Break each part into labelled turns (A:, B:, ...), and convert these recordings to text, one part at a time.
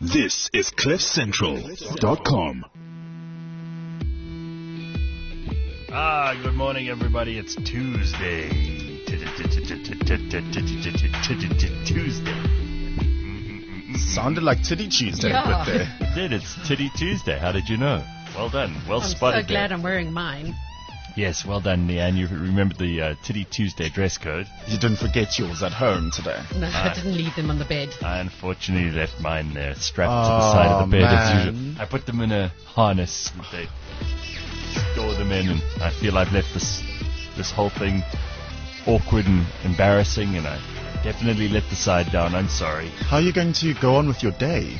A: This is CliffCentral.com.
B: Good morning, everybody. It's Tuesday. Tuesday.
C: Sounded like Titty Tuesday, but there.
B: It did. It's Titty Tuesday. How did you know? Well done. Well spotted.
D: I'm so glad
B: there.
D: I'm wearing mine.
B: Yes, well done, Leanne. You remembered the Titty Tuesday dress code.
C: You didn't forget yours at home today.
D: No, I didn't leave them on the bed.
B: I unfortunately left mine there, strapped to the side of the bed.
C: Man.
B: I put them in a harness. And they store them in, and I feel I've left this whole thing awkward and embarrassing, and I definitely let the side down. I'm sorry.
C: How are you going to go on with your day?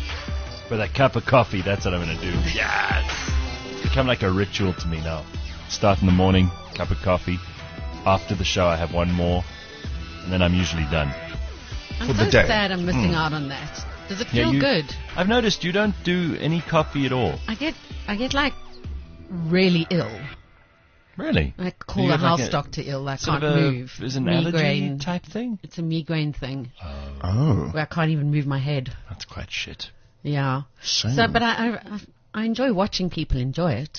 B: With a cup of coffee, that's what I'm going to do. Yes! It's become like a ritual to me now. Start in the morning, cup of coffee. After the show, I have one more, and then I'm usually done.
D: I'm
C: For
D: so
C: the day.
D: sad I'm missing out on that. Does it feel good?
B: I've noticed you don't do any coffee at all.
D: I get like really ill.
B: Really?
D: I
B: Do
D: call
B: you
D: the
B: have like
D: house
B: a-
D: doctor ill. I
B: Sort
D: can't
B: of
D: move.
B: Is an allergy
D: Migraine.
B: type thing?
D: It's a migraine thing
C: Oh,
D: where I can't even move my head.
B: That's quite shit.
D: Yeah.
C: shame.
D: So, but I enjoy watching people enjoy it.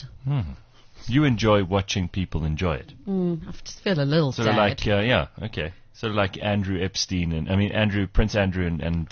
B: You enjoy watching people enjoy it.
D: I just feel a little
B: Sort of
D: sad.
B: like, okay. Sort of like Andrew Epstein Prince Andrew and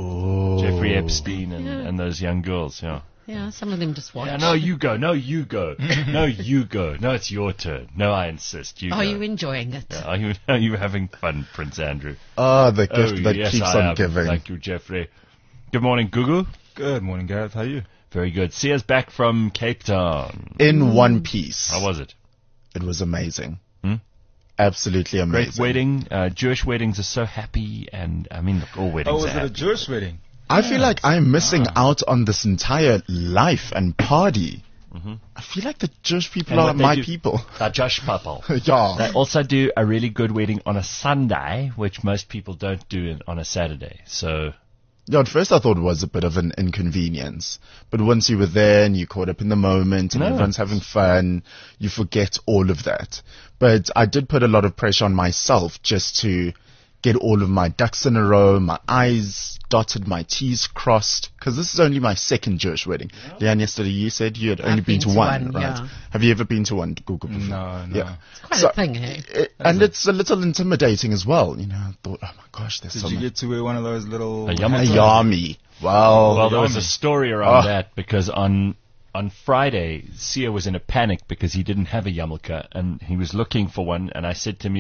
B: Jeffrey Epstein and those young girls, yeah.
D: Yeah, some of them just watch.
B: Yeah, no, you go. No, you go. No, you go. No, it's your turn. No, I insist. You
D: Are
B: go.
D: you enjoying it?
B: Yeah, are you having fun, Prince Andrew?
C: the gift that
B: yes,
C: keeps
B: I
C: on
B: am.
C: giving.
B: Thank you, Jeffrey. Good morning, Gugu.
E: Good morning, Gareth. How are you?
B: Very good. See us back from Cape Town.
C: In one piece.
B: How was it?
C: It was amazing.
B: Hmm?
C: Absolutely amazing.
B: Great wedding. Jewish weddings are so happy, and I mean, look, all weddings
E: Oh, was
B: are
E: it a
B: happy.
E: Jewish wedding?
C: I feel like I'm missing out on this entire life and party. I feel like the Jewish people
B: And
C: are
B: what they
C: my
B: do-
C: people.
B: Josh Papal.
C: Yeah.
B: They also do a really good wedding on a Sunday, which most people don't do on a Saturday. So,
C: Yeah, at first I thought it was a bit of an inconvenience. But once you were there and you caught up in the moment and
B: No.
C: everyone's having fun, you forget all of that. But I did put a lot of pressure on myself just to get all of my ducks in a row, my I's dotted, my T's crossed, because this is only my second Jewish wedding. Leanne, yesterday you said you had only
D: I've
C: been to one, right?
D: yeah.
C: Have you ever been to one, Google, before?
E: No.
C: Yeah.
D: It's quite
C: So-
D: a thing, eh?
C: And it's a little intimidating as well. You know, I thought, oh my gosh, there's
E: Did
C: so
E: you
C: much.
E: get to wear one of those little...
B: A
C: A
B: yarmulke.
C: yummy. Wow.
B: Well, there was a
E: yummy.
B: story around
C: Oh.
B: that because on Friday, Sia was in a panic because he didn't have a yarmulke and he was looking for one. And I said to him,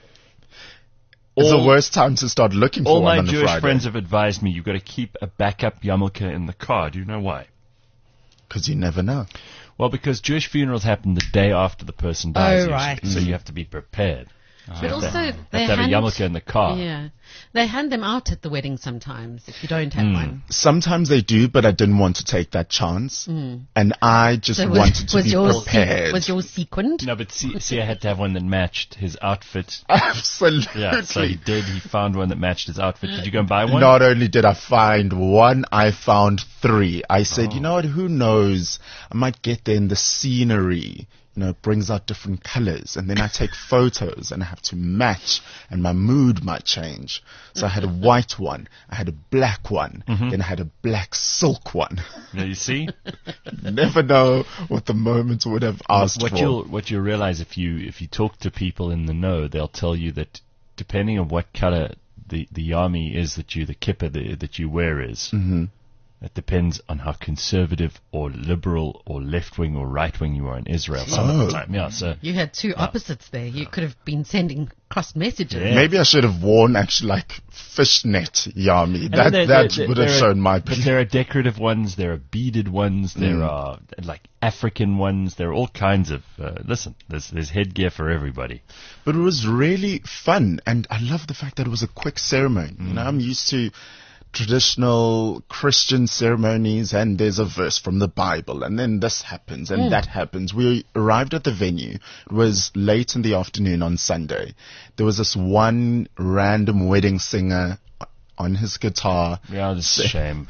C: It's the
B: all-
C: worst time to start looking for
B: all
C: one
B: my
C: on a
B: Jewish
C: Friday.
B: friends have advised me you've got to keep a backup yarmulke in the car. Do you know why?
C: Because you never know.
B: Well, because Jewish funerals happen the day after the person dies.
D: Oh,
B: usually,
D: right.
B: So you have to be prepared.
D: But also,
B: You
D: they
B: have to have a
D: hand,
B: yarmulke in the car.
D: Yeah, they hand them out at the wedding sometimes if you don't have one.
C: Sometimes they do, but I didn't want to take that chance. And I just
D: So
C: wanted to be
D: yours
C: prepared.
D: was yours sequined?
B: No, but Sia had to have one that matched his outfit.
C: Absolutely.
B: Yeah, so he did. He found one that matched his outfit. Did you go and buy one?
C: Not only did I find one, I found three. I said, you know what, who knows? I might get there in the scenery. You know, it brings out different colors. And then I take photos and I have to match and my mood might change. So I had a white one. I had a black one. Then I had a black silk one.
B: Yeah, you see?
C: Never know what the moment would have asked
B: What
C: for.
B: you'll realize if you talk to people in the know, they'll tell you that depending on what color the yami is that the kippah that you wear is, it depends on how conservative or liberal or left wing or right wing you are in Israel some of the time. Yeah, so
D: You had two opposites there. You could have been sending cross messages.
B: Yeah.
C: Maybe I should have worn actually like fishnet yami.
B: And
C: That
B: there-
C: would
B: there
C: have
B: are-
C: shown my.
B: But there are decorative ones, there are beaded ones, there are like African ones, there are all kinds of. Listen, there's headgear for everybody.
C: But it was really fun, and I love the fact that it was a quick ceremony. You know, I'm used to traditional Christian ceremonies, and there's a verse from the Bible, and then this happens and that happens. We arrived at the venue. It was late in the afternoon on Sunday. There was this one random wedding singer on his guitar.
B: Yeah, it's a shame.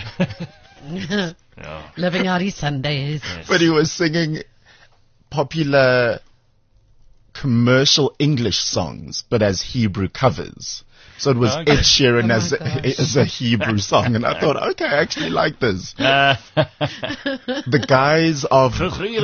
D: Living out his Sundays.
C: But he was singing popular commercial English songs, but as Hebrew covers. So it was
B: Okay.
C: Ed Sheeran
D: Oh
C: as
D: my gosh.
C: as a Hebrew song, and I thought, okay, I actually like this. The guys of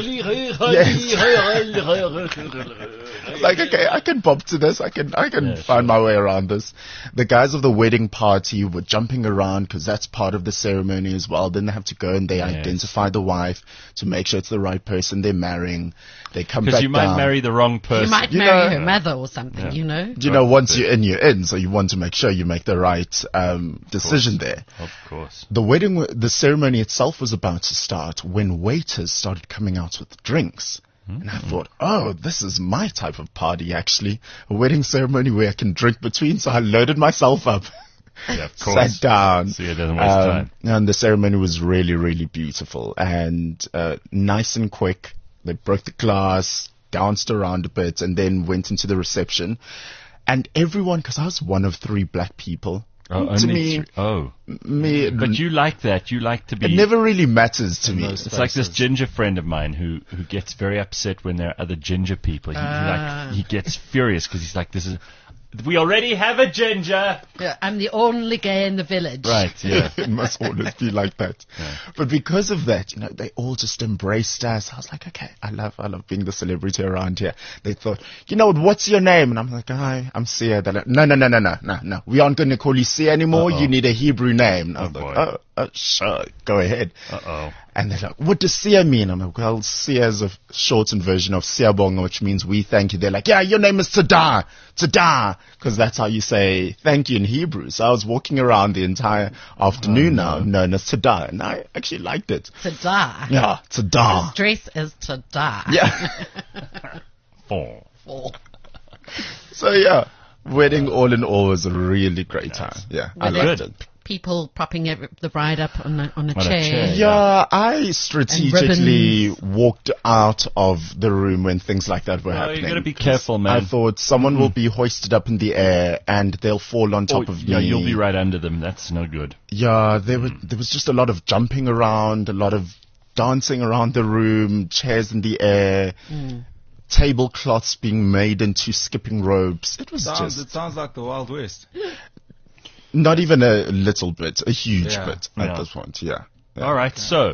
C: like, okay, I can bop to this. I can find my way around this. The guys of the wedding party were jumping around because that's part of the ceremony as well. Then they have to go and they identify the wife to make sure it's the right person they're marrying. They come back
B: Because you might
C: down.
B: marry the wrong person.
D: You might
C: You
D: marry
C: know-
D: her mother or something, you know.
C: You know, once you're in, you're in. So you want to make sure you make the right decision there.
B: Of course.
C: The ceremony itself was about to start when waiters started coming out with drinks. And I thought, oh, this is my type of party, actually. A wedding ceremony where I can drink between. So I loaded myself up,
B: Yeah, of course.
C: sat down.
B: So it doesn't waste time.
C: And the ceremony was really, really beautiful and nice and quick. They broke the glass, danced around a bit, and then went into the reception. And everyone, because I was one of 3 black people,
B: Oh,
C: to
B: only
C: me,
B: 3. Oh.
C: me,
B: But you like that. You like to be...
C: it never really matters to me.
B: It's like this ginger friend of mine who gets very upset when there are other ginger people. He gets furious because he's like, we already have a ginger.
D: Yeah, I'm the only gay in the village.
B: Right, yeah.
C: It must always be like that. But because of that, you know, they all just embraced us. I was like, okay, I love being the celebrity around here. They thought, you know, what's your name? And I'm like, hi, I'm Sia. They're like, no. We aren't going to call you Sia anymore. You need a Hebrew name. And I was like, sure, go ahead.
B: Uh-oh.
C: And they're like, what does Sia mean? I'm like, well, Sia is a shortened version of Siyabonga, which means we thank you. They're like, yeah, your name is Tada, because that's how you say thank you in Hebrew. So I was walking around the entire afternoon now, known as Tada, and I actually liked it.
D: To die.
C: Yeah, Tada.
D: His dress is to die.
C: Yeah.
B: Oh.
C: So yeah, wedding all in all was a really great time. Yeah, I
D: Were there
C: liked it.
D: people propping the bride up on a
B: a
D: chair.
B: chair.
C: Yeah, I strategically
D: ribbons.
C: walked out of the room when things like that were
B: Oh,
C: happening.
B: you gotta be
C: 'cause
B: careful, man.
C: I thought someone will be hoisted up in the air and they'll fall on top of me.
B: Yeah, you'll be right under them. That's no good.
C: Yeah, there was just a lot of jumping around, a lot of dancing around the room, chairs in the air, tablecloths being made into skipping ropes. It was
E: It
C: just
E: sounds like the Wild West.
C: not even a little bit, a huge
E: Yeah.
C: bit
B: Yeah.
C: at this point. Yeah.
B: All right, so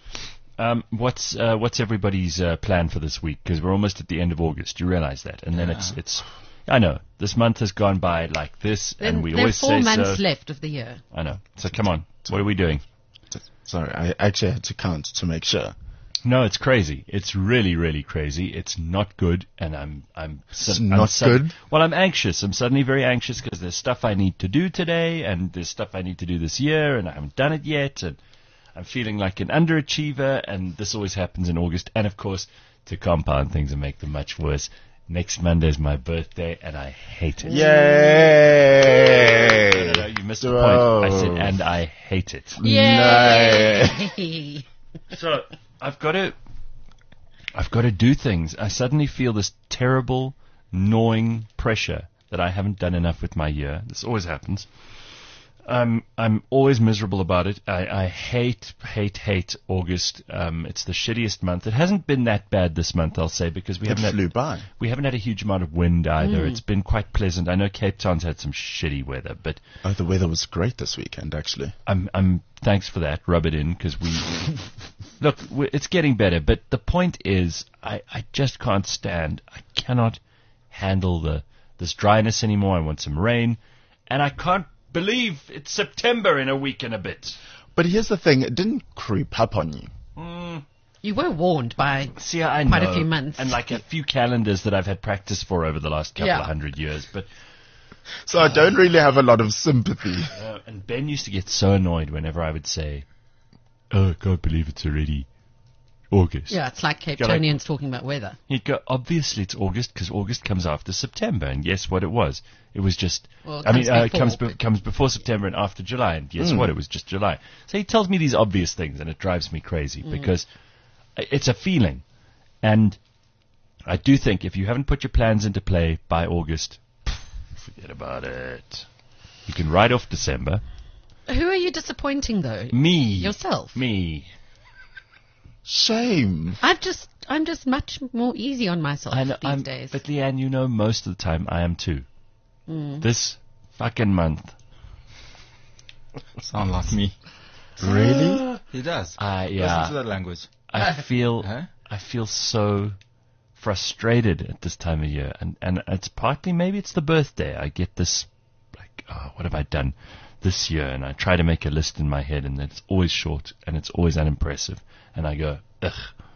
B: what's everybody's plan for this week? Because we're almost at the end of August. You realize that, and then it's. I know this month has gone by like this, and we
D: there are
B: always
D: 4
B: say
D: months
B: so.
D: left of the year.
B: I know. So come on, what are we doing?
C: Sorry, I actually had to count to make sure.
B: No, it's crazy. It's really, really crazy. It's not good, and I'm
C: not good?
B: Well, I'm anxious. I'm suddenly very anxious because there's stuff I need to do today, and there's stuff I need to do this year, and I haven't done it yet, and I'm feeling like an underachiever, and this always happens in August. And of course, to compound things and make them much worse, next Monday is my birthday, and I hate it.
C: Yay!
B: No, you missed the point. I said, and I hate it.
D: Yay!
B: So I've got to do things. I suddenly feel this terrible, gnawing pressure that I haven't done enough with my year. This always happens. I'm always miserable about it. I hate August. It's the shittiest month. It hasn't been that bad this month, I'll say, because we
C: It
B: haven't
C: flew
B: had,
C: by.
B: we haven't had a huge amount of wind either. It's been quite pleasant. I know Cape Town's had some shitty weather, but
C: Oh, the weather was great this weekend, actually.
B: I'm thanks for that. Rub it in, because look, it's getting better. But the point is, I just can't stand. I cannot handle this dryness anymore. I want some rain, and I can't believe it's September in a week and a bit.
C: But here's the thing, it didn't creep up on you.
D: You were warned by
B: See, I
D: quite
B: know,
D: a few months.
B: and like a few calendars that I've had practice for over the last couple
D: Yeah.
B: of 100 years. But
C: So I don't really have a lot of sympathy.
B: and Ben used to get so annoyed whenever I would say, "Oh, I can't believe it's already August."
D: Yeah, it's like Cape
B: You're like-
D: Townians talking about weather.
B: He'd go, obviously it's August, because August comes after September. And guess what it was? It was just,
D: Well, it
B: I mean,
D: comes
B: it
D: before.
B: comes before September and after July. And guess what? It was just July. So he tells me these obvious things, and it drives me crazy, because it's a feeling. And I do think if you haven't put your plans into play by August, forget about it. You can write off December.
D: Who are you disappointing though?
B: Me.
D: Yourself.
B: Me.
C: Shame.
D: I'm just much more easy on myself
B: I know,
D: these days.
B: But Leanne, you know, most of the time I am too. This fucking month.
E: Sound like me.
C: Really?
E: He does.
B: Yeah.
E: Listen to that language.
B: I feel
E: Huh?
B: I feel so frustrated at this time of year, and it's partly maybe it's the birthday. I get this like, oh, what have I done this year? And I try to make a list in my head, and it's always short and it's always unimpressive. And I go, ugh.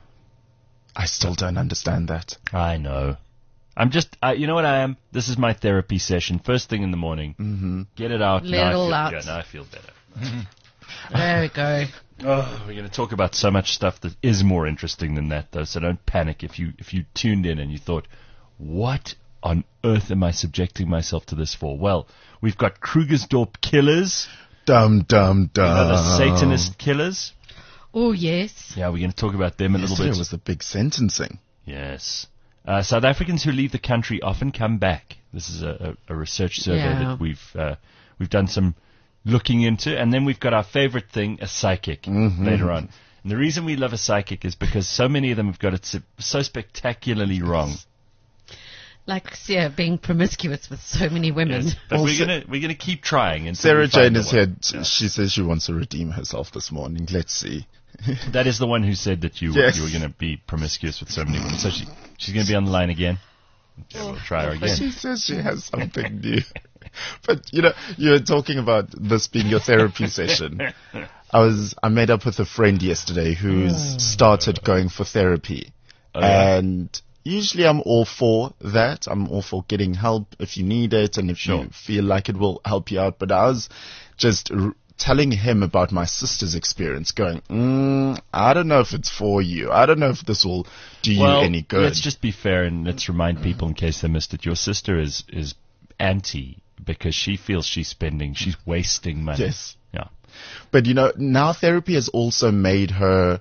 C: I still don't understand that.
B: I know. I'm just, you know what I am? This is my therapy session. First thing in the morning. Mm-hmm. Get it out.
D: Let it all out.
B: Yeah, now I feel better.
D: There we go.
B: Oh, we're going to talk about so much stuff that is more interesting than that, though. So don't panic if you tuned in and you thought, "What on earth am I subjecting myself to this for?" Well, we've got Krugersdorp killers,
C: Dum, dum, dum.
B: the Satanist killers.
D: Oh, yes.
B: Yeah, we're going to talk about them a little
C: Yesterday
B: bit.
C: was the big sentencing.
B: Yes. South Africans who leave the country often come back. This is a research survey
D: Yeah.
B: that we've done some looking into, and then we've got our favorite thing, a psychic, later on. And the reason we love a psychic is because so many of them have got it so spectacularly wrong.
D: Like, yeah, being promiscuous with so many women.
B: Yes. But
C: Also-
B: we're gonna keep trying. until
C: Sarah
B: we find
C: Jane
B: the
C: is
B: one.
C: here.
B: Yeah.
C: She says she wants to redeem herself this morning. Let's see.
B: That is the one who said that you
C: Yes.
B: were going to be promiscuous with so many women. So she's going to be on the line again. Okay, we'll try her again.
C: She says she has something new. But, you were talking about this being your therapy session. I made up with a friend yesterday who's started going for therapy.
B: Oh, yeah.
C: And usually I'm all for that. I'm all for getting help if you need it and if
B: Sure.
C: you feel like it will help you out. But I was just telling him about my sister's experience, going, I don't know if it's for you. I don't know if this will do you any good.
B: Let's just be fair and let's remind people in case they missed it. Your sister is anti because she feels she's wasting money.
C: Yes.
B: Yeah.
C: But now therapy has also made her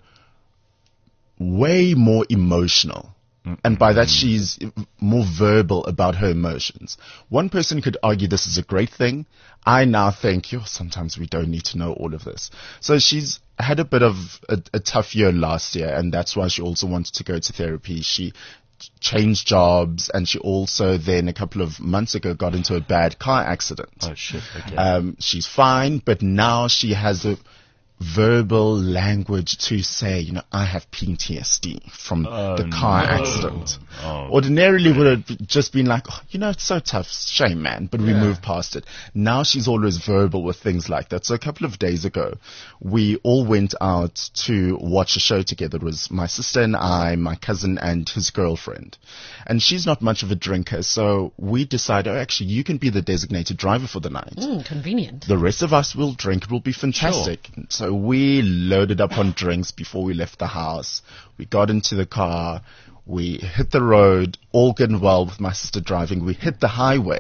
C: way more emotional. And by that, she's more verbal about her emotions. One person could argue this is a great thing. I now think, sometimes we don't need to know all of this. So she's had a bit of a tough year last year, and that's why she also wanted to go to therapy. She changed jobs, and she also then a couple of months ago got into a bad car accident.
B: Oh shit. Okay.
C: She's fine, but now she has a verbal language to say, I have PTSD from the car accident.
B: Oh,
C: Ordinarily would have just been like, it's so tough, shame, man, but we move past it. Now she's always verbal with things like that. So a couple of days ago, we all went out to watch a show together. It was my sister and I, my cousin and his girlfriend. And she's not much of a drinker, so we decided, actually, you can be the designated driver for the night.
D: Convenient.
C: The rest of us will drink. It will be fantastic. Sure. So we loaded up on drinks before we left the house. We got into the car. We hit the road, all good and well with my sister driving. We hit the highway.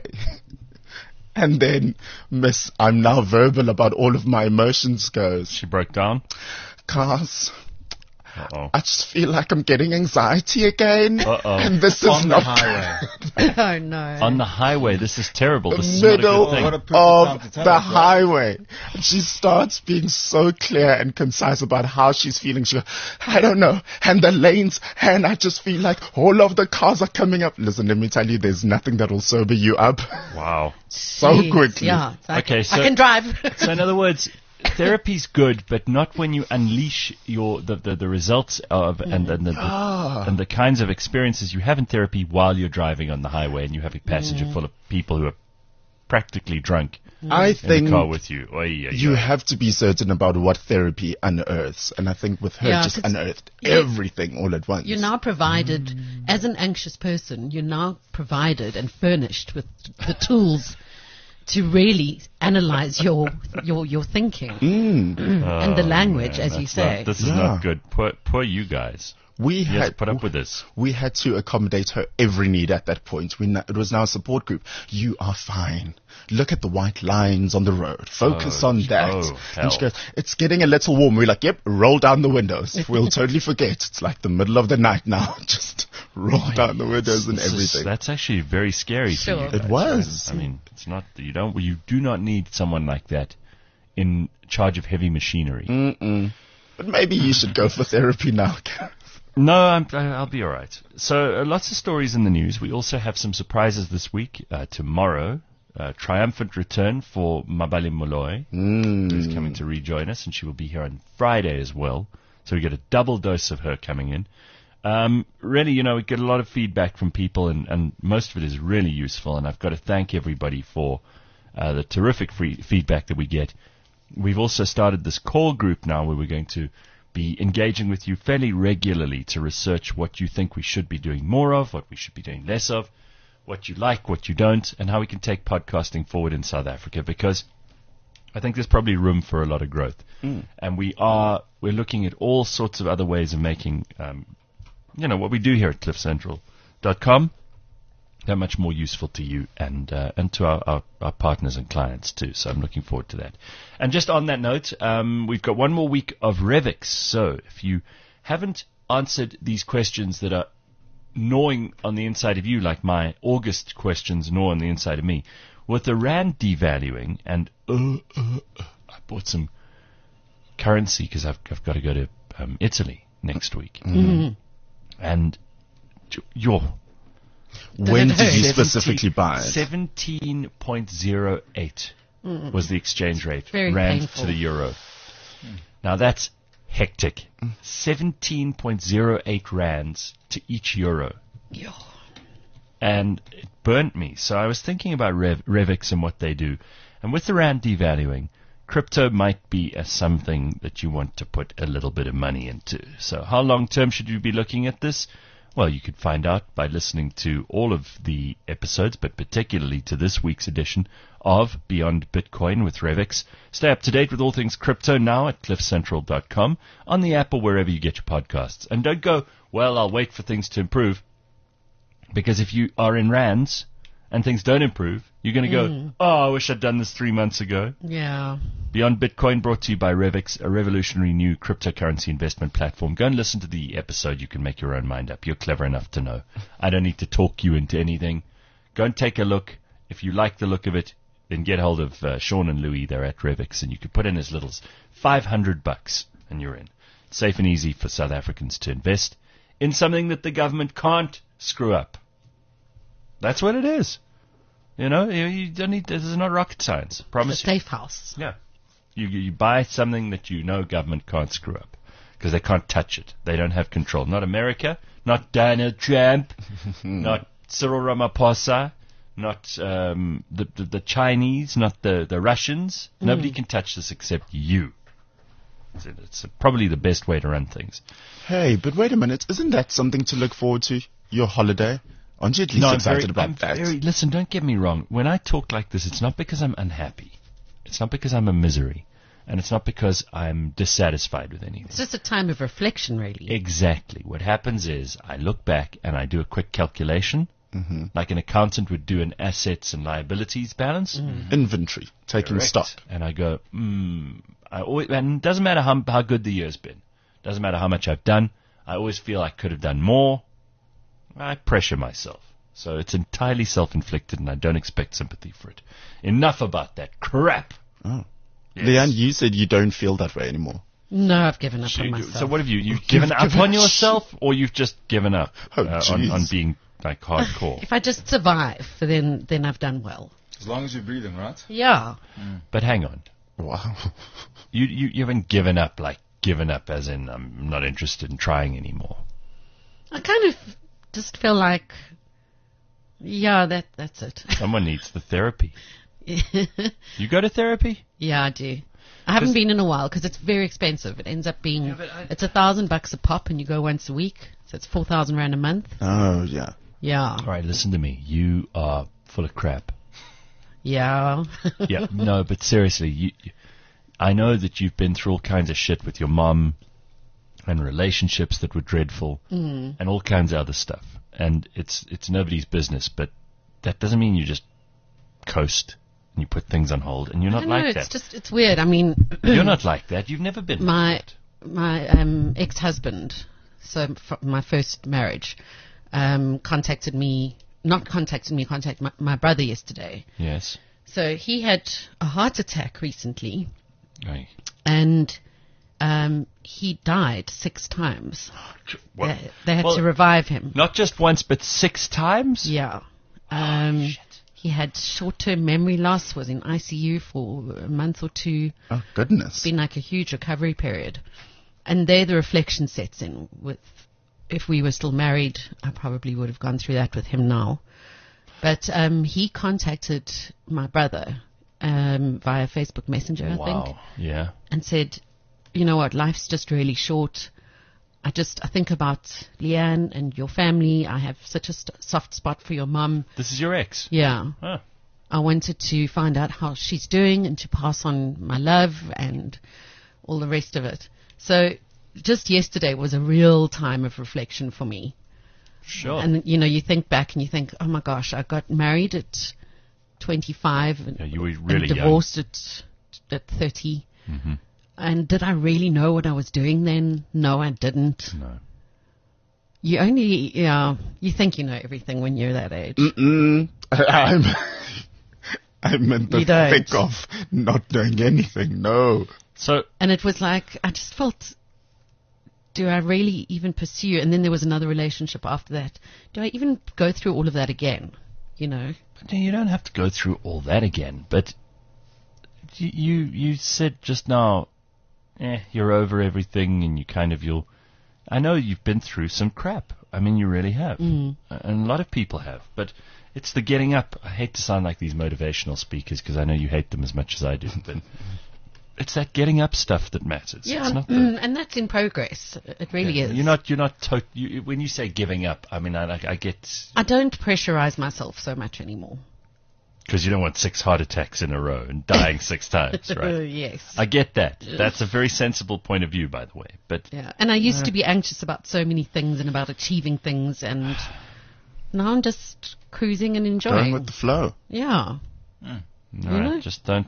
C: And then I'm now verbal about all of my emotions goes,
B: She broke down.
C: Cars,
B: Uh-oh.
C: I just feel like I'm getting anxiety again.
B: Uh-oh.
C: And this is
E: On the
C: not
E: highway.
D: Oh, no.
B: On the highway, this is terrible.
C: the
B: This is not a
C: middle
B: good thing.
E: What a perfect time
C: of
E: to tell
C: the
E: us, right?
C: highway. And she starts being so clear and concise about how she's feeling. She goes, I don't know. And the lanes, and I just feel like all of the cars are coming up. Listen, let me tell you, there's nothing that will sober you up
B: Wow.
C: so
D: Jeez,
C: quickly.
D: Yeah. It's like,
B: Okay, so-
D: I can drive.
B: So in other words, therapy's good, but not when you unleash the results of and the kinds of experiences you have in therapy while you're driving on the highway and you have a passenger full of people who are practically drunk
C: I
B: in
C: think
B: the car with you. Oy, oy,
C: you
B: oy.
C: have to be certain about what therapy unearths. And I think with her,
D: Yeah,
C: just
D: 'cause
C: unearthed everything all at once.
D: You're now provided, as an anxious person, you're now provided and furnished with the tools to really analyze your thinking and the language, as you
B: That's
D: say.
B: not- this is
C: Yeah.
B: not good. Poor you guys.
C: We
B: You have
C: had
B: to put up with this.
C: We had to accommodate her every need at that point. It was now a support group. You are fine. Look at the white lines on the road. Focus on that. And she
B: hell.
C: goes, it's getting a little warm. We're like, yep, roll down the windows. We'll totally forget. It's like the middle of the night now. Just roll down the windows and everything.
B: That's actually very scary for
D: Sure.
B: you
D: It
B: guys,
C: was.
B: right? I mean, it's not. You do not need someone like that in charge of heavy machinery.
C: But maybe you should go for therapy now.
B: No, I'll be all right. So lots of stories in the news. We also have some surprises this week. Tomorrow, triumphant return for Mabali Moloi, who's coming to rejoin us, and she will be here on Friday as well. So we get a double dose of her coming in. Really, we get a lot of feedback from people, and most of it is really useful, and I've got to thank everybody for the terrific feedback that we get. We've also started this call group now where we're going to be engaging with you fairly regularly to research what you think we should be doing more of, what we should be doing less of, what you like, what you don't, and how we can take podcasting forward in South Africa, because I think there's probably room for a lot of growth. And we're looking at all sorts of other ways of making, what we do here at cliffcentral.com that much more useful to you and to our partners and clients too. So I'm looking forward to that. And just on that note, we've got one more week of Revix. So if you haven't answered these questions that are gnawing on the inside of you, like my August questions gnaw on the inside of me, with the rand devaluing, and I bought some currency because I've got to go to Italy next week, and
C: when did you specifically buy it?
B: 17.08 was the exchange rate,
D: Very
B: rand
D: painful.
B: to the euro. Now that's hectic. 17.08 rands to each euro.
D: Yeah.
B: And it burnt me. So I was thinking about Revix and what they do. And with the rand devaluing, crypto might be something that you want to put a little bit of money into. So how long term should you be looking at this? Well, you could find out by listening to all of the episodes, but particularly to this week's edition of Beyond Bitcoin with Revix. Stay up to date with all things crypto now at cliffcentral.com, on the app or wherever you get your podcasts. And don't go, well, I'll wait for things to improve. Because if you are in rands and things don't improve, you're going to go, I wish I'd done this 3 months ago.
D: Yeah.
B: Beyond Bitcoin, brought to you by Revix, a revolutionary new cryptocurrency investment platform. Go and listen to the episode. You can make your own mind up. You're clever enough to know. I don't need to talk you into anything. Go and take a look. If you like the look of it, then get hold of Sean and Louis. They're at Revix, and you can put in as little as $500, and you're in. It's safe and easy for South Africans to invest in something that the government can't screw up. That's what it is. You don't need. This is not rocket science.
D: It's a
B: Promise you.
D: safe house.
B: Yeah. You buy something that you know government can't screw up because they can't touch it. They don't have control. Not America, not Donald Trump, not Cyril Ramaphosa, not the Chinese, not the Russians. Nobody can touch this except you. It's probably the best way to run things.
C: Hey, but wait a minute. Isn't that something to look forward to? Your holiday? Aren't you at least excited about that?
B: Listen, don't get me wrong. When I talk like this, it's not because I'm unhappy. It's not because I'm a misery. And it's not because I'm dissatisfied with anything.
D: It's just a time of reflection, really.
B: Exactly. What happens is I look back and I do a quick calculation, like an accountant would do an assets and liabilities balance.
C: Inventory, taking
B: Correct.
C: stock.
B: And I go, and it doesn't matter how good the year's been. Doesn't matter how much I've done. I always feel I could have done more. I pressure myself. So it's entirely self-inflicted, and I don't expect sympathy for it. Enough about that crap.
C: Oh.
B: Yes.
C: Leanne, you said you don't feel that way anymore.
D: No, I've given up on myself.
B: So what have you? You've given up on yourself, or you've just given up
C: Oh,
B: on being like hardcore?
D: If I just survive, then I've done well.
E: As long as you're breathing, right?
D: Yeah.
B: But hang on.
C: Wow.
B: You haven't given up as in I'm not interested in trying anymore.
D: I kind of just feel like, yeah, that's it.
B: Someone needs the therapy. You go to therapy?
D: Yeah, I do. I haven't been in a while because it's very expensive. It ends up being, it's $1,000 a pop and you go once a week. So it's 4,000 Rand a month.
C: Oh, yeah.
D: Yeah.
B: All right, listen to me. You are full of crap.
D: Yeah.
B: Yeah, no, but seriously, I know that you've been through all kinds of shit with your mom and relationships that were dreadful and all kinds of other stuff. And it's nobody's business, but that doesn't mean you just coast and you put things on hold, and you're not like that.
D: It's weird. I mean,
B: You're not like that. You've never been like that.
D: my ex-husband, so my first marriage, contacted my brother yesterday.
B: Yes.
D: So he had a heart attack recently,
B: Right.
D: and he died 6 times.
B: What?
D: They had to revive him.
B: Not just once, but 6 times?
D: Yeah.
B: Shit.
D: He had short-term memory loss, was in ICU for a month or two.
C: Oh, goodness.
D: It's been like a huge recovery period. And there the reflection sets in with, if we were still married, I probably would have gone through that with him now. But he contacted my brother via Facebook Messenger, I think,
B: Yeah.
D: and said, you know what, life's just really short. I think about Leanne and your family. I have such a soft spot for your mum.
B: This is your ex?
D: Yeah.
B: Oh.
D: I wanted to find out how she's doing and to pass on my love and all the rest of it. So just yesterday was a real time of reflection for me.
B: Sure.
D: And, you know, you think back and you think, oh my gosh, I got married at 25 and,
B: Yeah, you were really
D: and divorced at 30.
B: Mm-hmm.
D: And did I really know what I was doing then? No, I didn't.
B: No.
D: You think you know everything when you're that age.
C: I'm in the
D: You don't.
C: thick of not knowing anything. No.
B: So,
D: And it was like, I just felt, do I really even pursue? And then there was another relationship after that. Do I even go through all of that again? You know?
B: but you don't have to go through all that again. But you said just now, you're over everything and I know you've been through some crap. I mean, you really have. And a lot of people have. But it's the getting up. I hate to sound like these motivational speakers because I know you hate them as much as I do. But it's that getting up stuff that matters.
D: Yeah,
B: It's not
D: and that's in progress. It really is.
B: when you say giving up, I mean, I get,
D: I don't pressurize myself so much anymore.
B: because you don't want 6 heart attacks in a row and dying 6 times, right?
D: Yes.
B: I get that. That's a very sensible point of view, by the way. But
D: Yeah, and I used to be anxious about so many things and about achieving things, and now I'm just cruising and enjoying.
C: Going with the flow.
D: Yeah,
B: all
D: You
B: right,
D: know?
B: just don't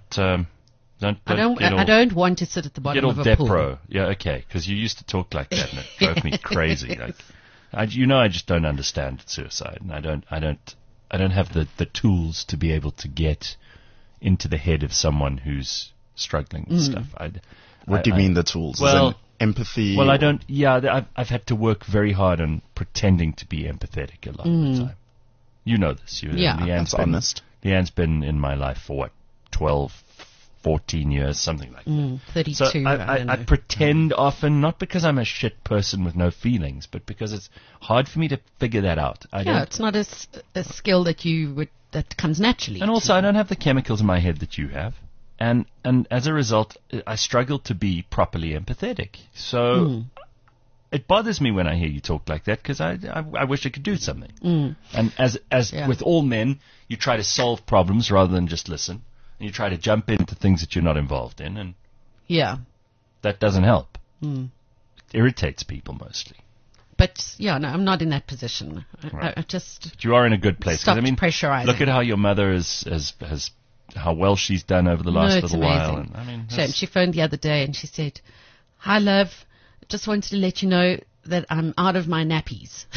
D: I don't want to sit at the
B: get
D: bottom
B: all
D: of a pool.
B: depro. Yeah, okay, because you used to talk like that and it drove me crazy. Like, I just don't understand suicide, and I don't have the tools to be able to get into the head of someone who's struggling with stuff.
C: What do you mean the tools?
B: well-
C: As in empathy?
B: Well, I don't. Yeah, I've had to work very hard on pretending to be empathetic a lot of the time. You know this.
D: Yeah.
C: That's honest.
B: Leanne's been in my life for what, 12, 14 years, something like that.
D: 32.
B: So
D: I don't
B: I
D: know.
B: pretend often, not because I'm a shit person with no feelings, but because it's hard for me to figure that out.
D: It's not a skill that comes naturally.
B: And also, I don't have the chemicals in my head that you have. And as a result, I struggle to be properly empathetic. So it bothers me when I hear you talk like that, because I wish I could do something. And as with all men, you try to solve problems rather than just listen. And you try to jump into things that you're not involved in, and
D: Yeah.
B: that doesn't help. It irritates people mostly.
D: But, no, I'm not in that position.
B: Right.
D: I just
B: But you are in a good place. 'Cause,
D: stopped pressurizing.
B: Look at how your mother has how well she's done over the last
D: it's
B: little while.
D: amazing.
B: And, I mean,
D: Shame.
B: that's-
D: She phoned the other day and she said, "Hi, love. Just wanted to let you know that I'm out of my nappies."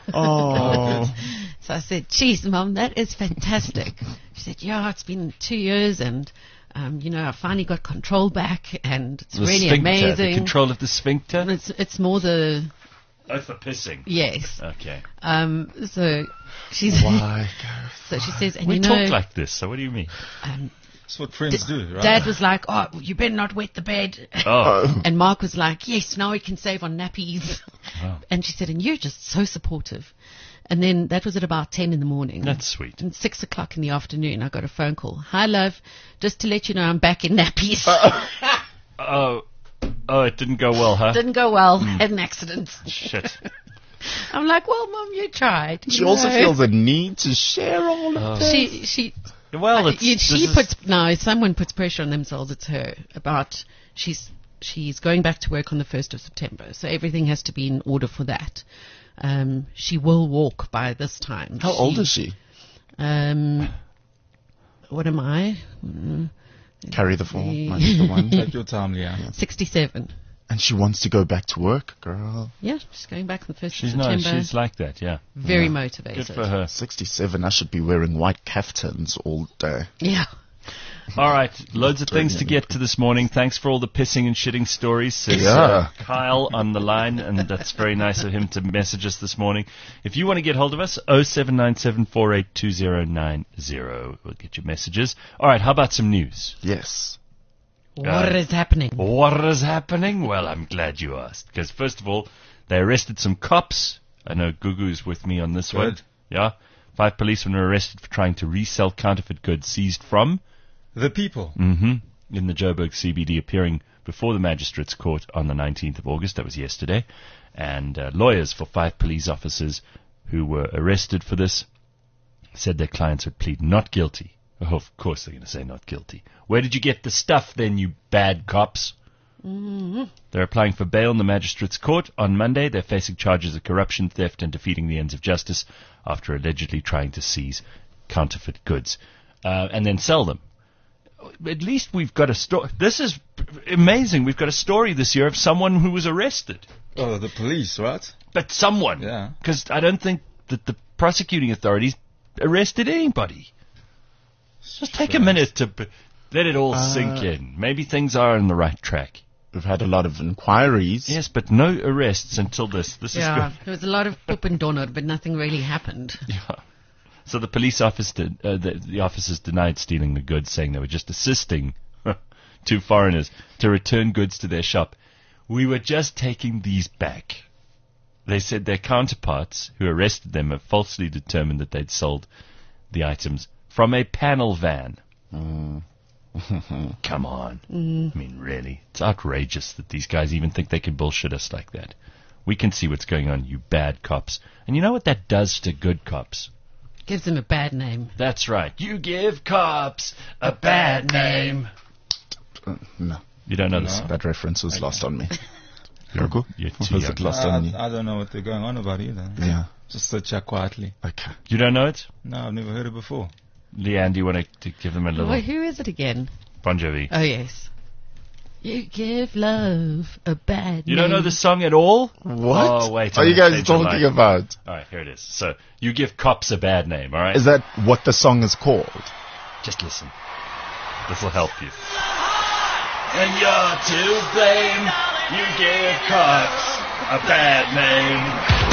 C: Oh.
D: So I said, "Geez, Mum, that is fantastic." She said, "Yeah, it's been 2 years and, I finally got control back and it's
B: the
D: really
B: sphincter,
D: amazing."
B: the control of the sphincter.
D: It's more the,
B: Oh, for pissing.
D: yes.
B: Okay.
D: So she's,
C: Why, Gareth?
D: so she says, and
B: We talk like this, so what do you mean?
E: That's what friends do, right?
D: Dad was like, "Oh, you better not wet the bed."
B: Oh,
D: And Mark was like, "Yes, now we can save on nappies."
B: Wow.
D: And she said, "And you're just so supportive." And then that was at about 10 in the morning.
B: that's sweet.
D: And 6 o'clock in the afternoon, I got a phone call. "Hi, love. Just to let you know I'm back in nappies."
B: Oh, it didn't go well, huh?
D: Didn't go well. Had an accident.
B: Shit.
D: I'm like, "Well, Mum, you tried."
C: She also feels a need to share all
B: Oh.
C: of this.
D: She
B: Well,
D: if someone puts pressure on themselves, it's her. About she's going back to work on the 1st of September, so everything has to be in order for that. She will walk by this time.
C: How old is she?
D: What am I?
C: Carry the form. Minus the one.
E: Take your time, Leanne.
D: 67.
C: And she wants to go back to work, girl.
D: Yeah, she's going back on the 1st
B: she's
D: of
B: no,
D: September.
B: she's like that, yeah.
D: Very
B: Good
D: motivated.
B: for her.
C: 67, I should be wearing white caftans all day.
D: Yeah.
B: All right, loads of things to get to this morning. Thanks for all the pissing and shitting stories, says
C: Yeah.
B: Kyle on the line, and that's very nice of him to message us this morning. If you want to get hold of us, 0797482090. We'll get your messages. All right, how about some news?
C: Yes.
D: What is happening?
B: What is happening? Well, I'm glad you asked, because first of all, they arrested some cops. I know Gugu's with me on this one.
E: Good.
B: Yeah. 5 policemen were arrested for trying to resell counterfeit goods seized from
E: The people.
B: in the Joburg CBD, appearing before the Magistrates Court on the 19th of August. That was yesterday. And lawyers for 5 police officers who were arrested for this said their clients would plead not guilty. Oh, of course they're going to say not guilty. Where did you get the stuff then, you bad cops? They're applying for bail in the Magistrates Court on Monday. They're facing charges of corruption, theft, and defeating the ends of justice after allegedly trying to seize counterfeit goods and then sell them. At least we've got a story. This is amazing. We've got a story this year of someone who was arrested.
E: Oh, the police, right?
B: But someone.
E: Yeah.
B: Because I don't think that the prosecuting authorities arrested anybody. Just take a minute to let it all sink in. Maybe things are on the right track.
C: We've had a lot of inquiries.
B: Yes, but no arrests until this. This is
D: Yeah,
B: good.
D: there was a lot of poop and donut, but nothing really happened.
B: Yeah. So the police officer, the officers denied stealing the goods, saying they were just assisting 2 foreigners to return goods to their shop. We were just taking these back. They said their counterparts who arrested them have falsely determined that they'd sold the items from a panel van. Come on. I mean, really. It's outrageous that these guys even think they can bullshit us like that. We can see what's going on, you bad cops. And you know what that does to good cops?
D: Gives them a bad name.
B: That's right. You give cops a bad name.
C: No,
B: You don't know this.
C: that reference was lost on me.
B: You're
C: Was
B: too
C: it
B: young.
C: lost on you?
E: I don't know what they're going on about either.
C: Yeah.
E: Just sit here quietly.
C: Okay.
B: You don't know it?
E: No, I've never heard it before.
B: Leanne, do you want to give them a little
D: Well, who is it again?
B: Bon Jovi?
D: Oh, yes. You give love a bad
B: You
D: name.
B: don't know the song at all?
C: What
B: Oh, wait.
C: are
B: I'm
C: you
B: gonna
C: guys
B: change your
C: talking
B: mind.
C: about?
B: All right, here it is. So, you give cops a bad name, all right?
C: Is that what the song is called?
B: Just listen. This will help you. And you're to blame. You give cops a bad name.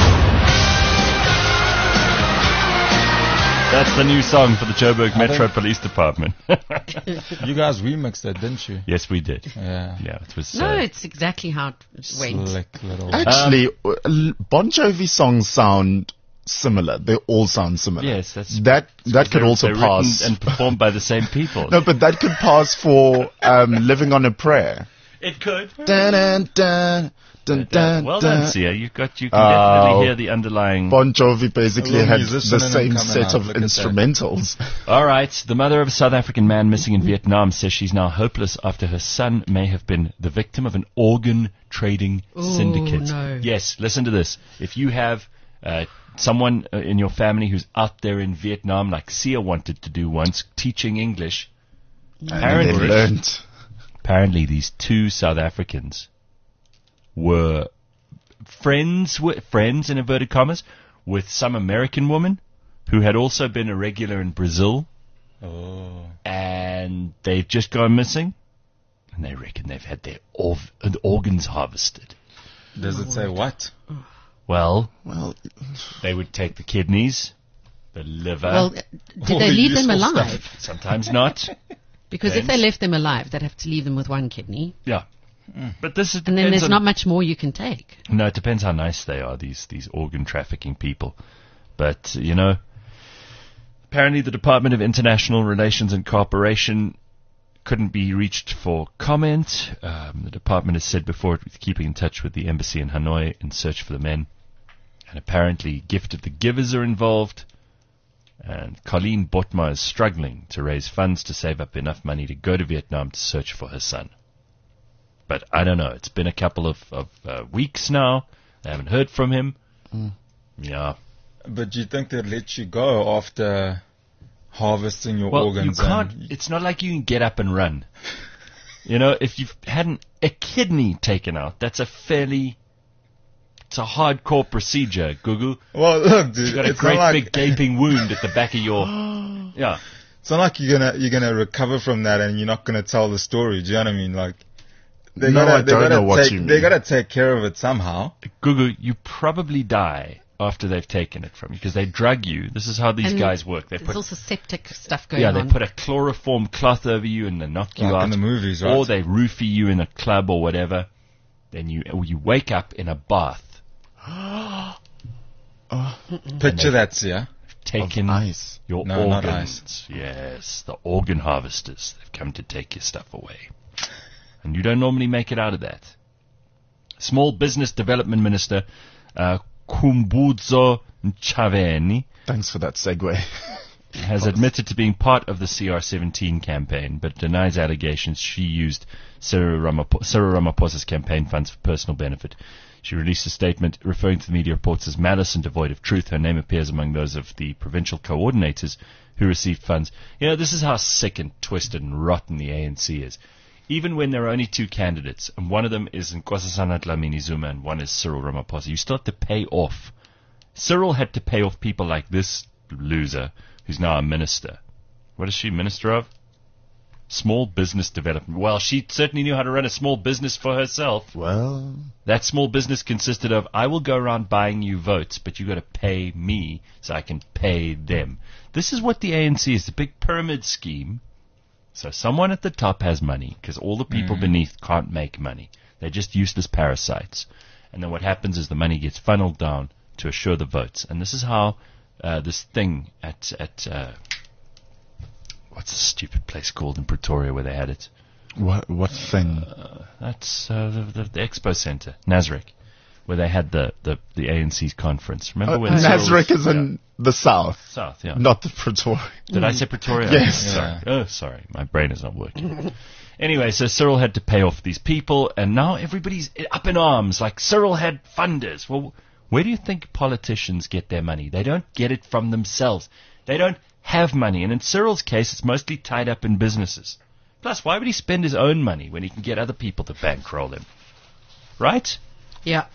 B: That's the new song for the Joburg Metro Police Department.
E: You guys remixed that, didn't you?
B: Yes, we did.
E: Yeah.
B: Yeah, it was.
D: No, it's exactly how it went.
E: Slick little.
C: Actually, Bon Jovi songs sound similar. They all sound similar.
B: Yes, that's
C: that could also
B: they're
C: pass.
B: written and performed by the same people.
C: No, but that could pass for Living on a Prayer.
B: It could.
C: Dun, dun, dun, dun, dun,
B: Well
C: dun.
B: done, Sia. You can definitely hear the underlying.
C: Bon Jovi basically
E: A little
C: had
E: musician
C: the
E: in him
C: same
E: coming
C: set
E: out.
C: of
E: Look at that.
C: instrumentals.
B: All right. The mother of a South African man missing in Vietnam says she's now hopeless after her son may have been the victim of an organ trading syndicate.
D: no.
B: Yes, listen to this. If you have someone in your family who's out there in Vietnam, like Sia wanted to do once, teaching English,
C: And they
B: apparently,
C: learned.
B: apparently these 2 South Africans were friends in inverted commas with some American woman who had also been a regular in Brazil,
E: Oh.
B: and they've just gone missing, and they reckon they've had their organs harvested.
E: Does it say what?
B: Well,
C: Well,
B: they would take the kidneys, the liver,
D: Well, did
E: All
D: they
E: the
D: leave them
E: useful
D: alive?
E: stuff.
B: sometimes not.
D: Because if they
B: Depends.
D: left them alive, they'd have to leave them with one kidney.
B: Yeah. But this is
D: And then there's not much more you can take.
B: No, it depends how nice they are, these organ trafficking people. But, you know, apparently the Department of International Relations and Cooperation couldn't be reached for comment. The department has said before it was keeping in touch with the embassy in Hanoi in search for the men. And apparently Gift of the Givers are involved. And Colleen Botma is struggling to raise funds to save up enough money to go to Vietnam to search for her son. But I don't know. It's been a couple of weeks now. I haven't heard from him. Yeah.
E: But do you think they'd let you go after harvesting your
B: Well,
E: organs?
B: you can't.
E: and-
B: It's not like you can get up and run. You know, if you've had a kidney taken out, that's it's a hardcore procedure, Gugu.
E: Well, look, dude,
B: You've got a
E: it's
B: great
E: not like
B: big gaping wound at the back of your... Yeah.
E: it's not like you're gonna recover from that and you're not gonna tell the story. Do you know what I mean? Like,
C: I don't know what you mean.
E: They gotta take care of it somehow.
B: Gugu, you probably die after they've taken it from you because they drug you. This is how these
D: And
B: guys work. They
D: There's
B: put
D: also septic stuff going on.
B: they put a chloroform cloth over you and they knock you
E: Like
B: out.
E: in the movies, right?
B: Or they roofie you in a club or whatever. Then you wake up in a bath,
E: Picture that, yeah.
B: taken
C: Of ice.
B: your
E: No, not
B: organs. Yes, the organ harvesters. They've come to take your stuff away. And you don't normally make it out of that. Small Business Development Minister Khumbudzo Ntshavheni
C: Thanks for that segue.
B: has admitted to being part of the CR17 campaign, but denies allegations she used Cyril Ramaphosa's campaign funds for personal benefit. She released a statement referring to the media reports as malice and devoid of truth. Her name appears among those of the provincial coordinators who received funds. You know, this is how sick and twisted and rotten the ANC is. Even when there are only two candidates, and one of them is Nkosazana Dlamini-Zuma and one is Cyril Ramaphosa, you still have to pay off. Cyril had to pay off people like this loser, who's now a minister. What is she minister of? Small business development. Well, she certainly knew how to run a small business for herself.
C: Well,
B: That small business consisted of, I will go around buying you votes, but you got to pay me so I can pay them. This is what the ANC is, a big pyramid scheme. So someone at the top has money, because all the people beneath can't make money. They're just useless parasites. And then what happens is the money gets funneled down to assure the votes. And this is how this thing at what's the stupid place called in Pretoria where they had it?
C: what thing?
B: That's the Expo Center, Nasrec, where they had the ANC's conference. Remember when
C: Nasrec is in the south,
B: South, yeah.
C: not the Pretoria.
B: Did I say Pretoria?
C: Yes.
B: Sorry. Oh, sorry. My brain is not working. Anyway, so Cyril had to pay off these people, and now everybody's up in arms, like Cyril had funders. Well, where do you think politicians get their money? They don't get it from themselves. They don't have money, and in Cyril's case, it's mostly tied up in businesses. Plus, why would he spend his own money when he can get other people to bankroll him? Right?
D: Yeah.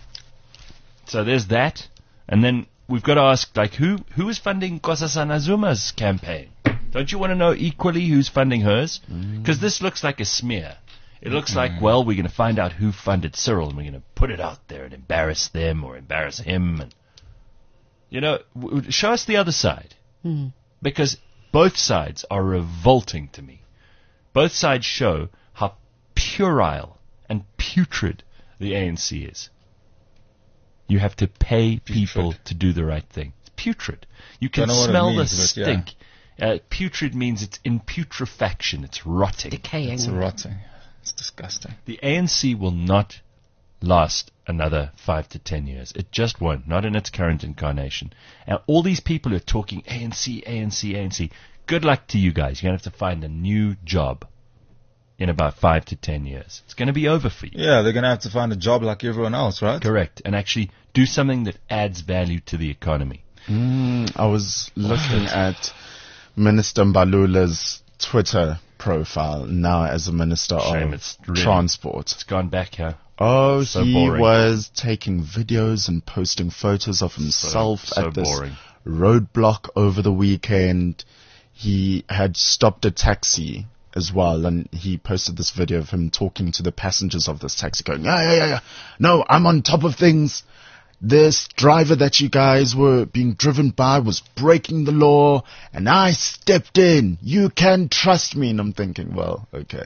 B: So there's that. And then we've got to ask, like, who is funding Nkosazana Zuma's campaign? Don't you want to know equally who's funding hers? Because this looks like a smear. It looks like, well, we're going to find out who funded Cyril, and we're going to put it out there and embarrass them or embarrass him. And, you know, show us the other side. Because both sides are revolting to me. Both sides show how puerile and putrid the ANC is. You have to pay people to do the right thing. It's putrid. You can
E: Don't know what it
B: smell the
E: means, but yeah.
B: stink. Putrid means it's in putrefaction. It's rotting.
D: Decaying.
E: It's rotting. It's disgusting.
B: The ANC will not last another 5 to 10 years. It just won't. Not in its current incarnation. And all these people who are talking ANC, ANC, ANC, good luck to you guys. You're going to have to find a new job in about 5 to 10 years. It's going to be over for you.
E: Yeah, they're gonna have to find a job like everyone else, right?
B: Correct. And actually do something that adds value to the economy.
C: I was looking at Minister Mbalula's Twitter profile now as a Minister
B: Shame,
C: of
B: it's really-
C: Transport.
B: It's gone back here.
C: Oh,
B: So
C: he
B: boring.
C: was taking videos and posting photos of himself
B: so
C: at this
B: boring.
C: roadblock over the weekend. He had stopped a taxi as well, and he posted this video of him talking to the passengers of this taxi going, yeah. No, I'm on top of things. This driver that you guys were being driven by was breaking the law, and I stepped in. You can trust me. And I'm thinking, well, okay.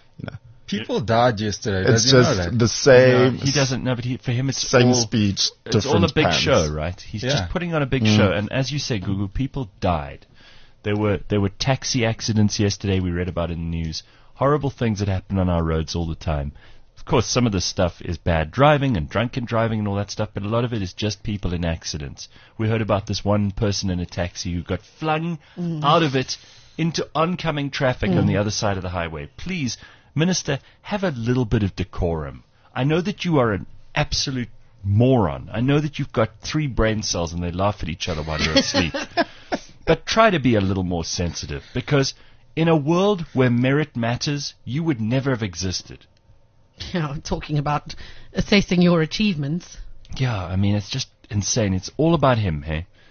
E: People died yesterday.
C: It's
E: Does he know
C: just
E: that?
C: the same,
B: He doesn't know, but for him it's
C: same
B: all,
C: speech,
B: it's all a
C: different
B: big
C: pants.
B: show, right? He's
E: Yeah.
B: just putting on a big show. And as you say, Gugu, people died. There were taxi accidents yesterday we read about in the news. Horrible things that happen on our roads all the time. Of course, some of this stuff is bad driving and drunken driving and all that stuff, but a lot of it is just people in accidents. We heard about this one person in a taxi who got flung out of it into oncoming traffic on the other side of the highway. Please, Minister, have a little bit of decorum. I know that you are an absolute moron. I know that you've got 3 brain cells and they laugh at each other while you're asleep. But try to be a little more sensitive, because in a world where merit matters, you would never have existed.
D: Yeah, talking about assessing your achievements.
B: Yeah, I mean, it's just insane. It's all about him, hey?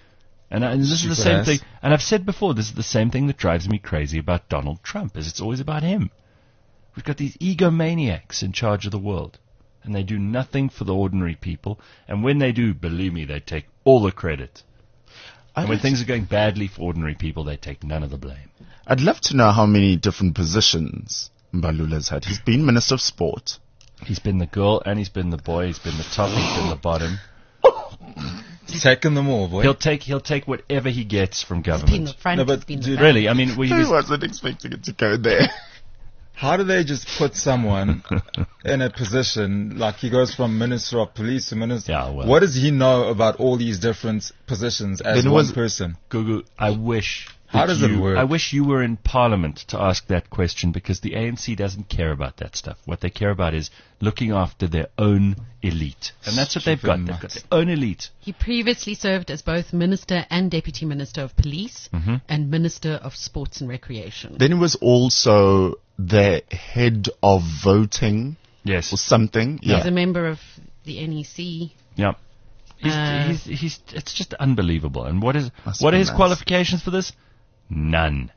B: And this is the
E: Super
B: same
E: ass.
B: thing. And I've said before, this is the same thing that drives me crazy about Donald Trump, is it's always about him. We've got these egomaniacs in charge of the world, and they do nothing for the ordinary people. And when they do, believe me, they take all the credit. And when things are going badly for ordinary people, they take none of the blame.
C: I'd love to know how many different positions Mbalula's had. He's been Minister of Sport.
B: He's been the girl, and he's been the boy. He's been the top, he's been the bottom.
E: He's taken them all, boy.
B: He'll take whatever he gets from
D: He's been the
B: government.
D: front,
E: No, but
D: he's been the
E: dude,
D: back.
B: Really, I mean, he
C: I
B: was,
C: wasn't expecting it to go there.
E: How do they just put someone in a position like he goes from Minister of Police to Minister?
B: Yeah, well.
E: What does he know about all these different positions as
C: Then it
E: one
C: was-
E: person?
B: Gugu, I wish.
E: How
B: that
E: does it work?
B: I wish you were in Parliament to ask that question, because the ANC doesn't care about that stuff. What they care about is looking after their own elite. And that's what they've got.
E: Stupid
B: They've got
E: nuts.
B: their own elite.
D: He previously served as both Minister and Deputy Minister of Police and Minister of Sports and Recreation.
C: Then he was also the head of voting
B: Yes.
C: or something.
D: He's
C: Yeah.
D: a member of the NEC.
B: Yeah. It's just unbelievable. And what are his
C: nice.
B: qualifications for this? None.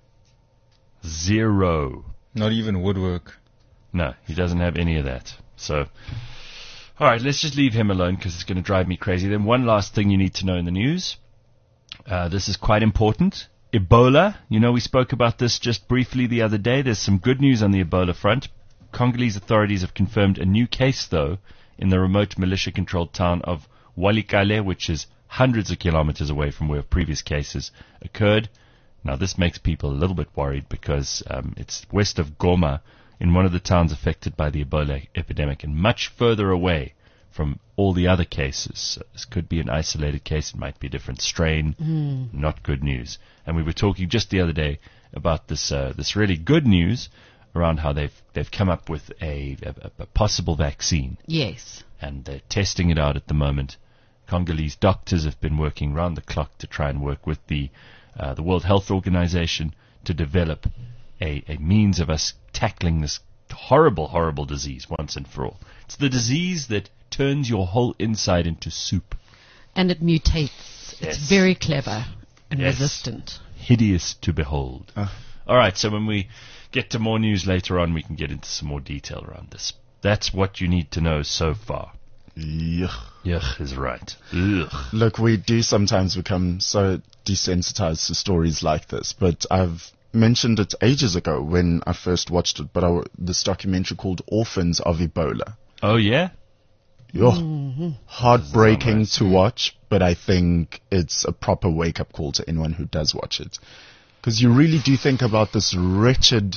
B: Zero.
E: Not even woodwork.
B: No, he doesn't have any of that. So, all right, let's just leave him alone because it's going to drive me crazy. Then one last thing you need to know in the news. This is quite important. Ebola. You know, we spoke about this just briefly the other day. There's some good news on the Ebola front. Congolese authorities have confirmed a new case, though, in the remote militia-controlled town of Walikale, which is hundreds of kilometers away from where previous cases occurred. Now, this makes people a little bit worried because it's west of Goma, in one of the towns affected by the Ebola epidemic, and much further away from all the other cases. So this could be an isolated case. It might be a different strain. Not good news. And we were talking just the other day about this really good news around how they've come up with a possible vaccine,
D: Yes.
B: and they're testing it out at the moment. Congolese doctors have been working round the clock to try and work with the World Health Organization to develop a means of us tackling this horrible, horrible disease once and for all. It's the disease that turns your whole inside into soup.
D: And it mutates.
B: Yes.
D: It's very clever and
B: Yes.
D: resistant.
B: Hideous to behold. All right, so when we get to more news later on, we can get into some more detail around this. That's what you need to know so far.
C: Yuck.
B: Yuck is right. Ugh.
C: Look, we do sometimes become so desensitized to stories like this, but I've mentioned it ages ago when I first watched it, but this documentary called Orphans of Ebola.
B: Oh, yeah?
C: Yo, heartbreaking to watch, but I think it's a proper wake-up call to anyone who does watch it. Because you really do think about this wretched